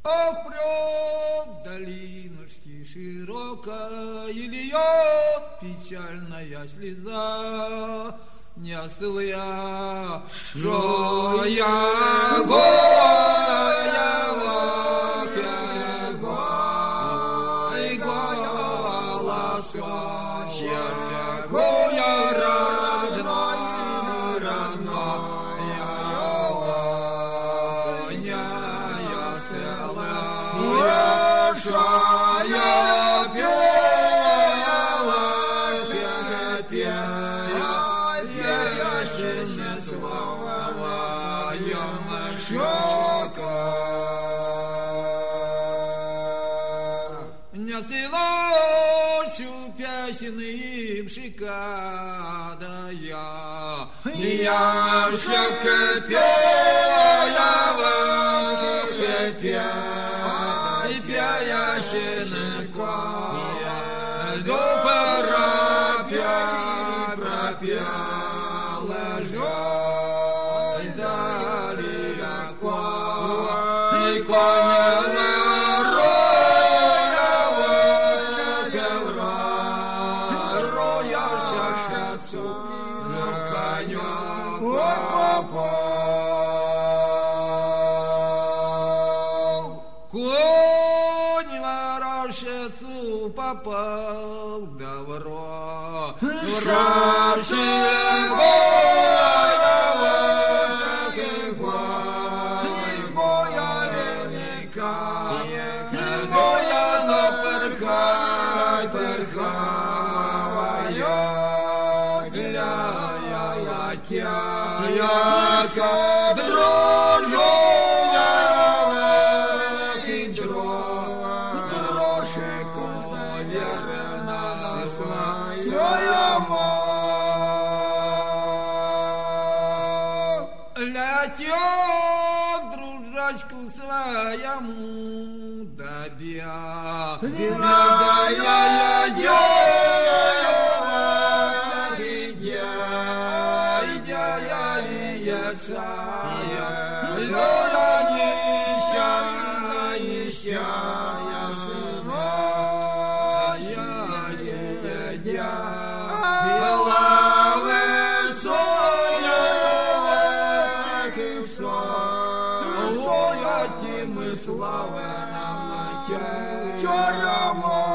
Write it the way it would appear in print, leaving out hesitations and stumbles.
Впрет долину шти широкая, льет печальная слеза. Не остыл я, что я песенным шикада я шака пя шинка до пора пропя ложой дали конь ворошецу попал добро, летел дружочку своему добя, слава нам на тя.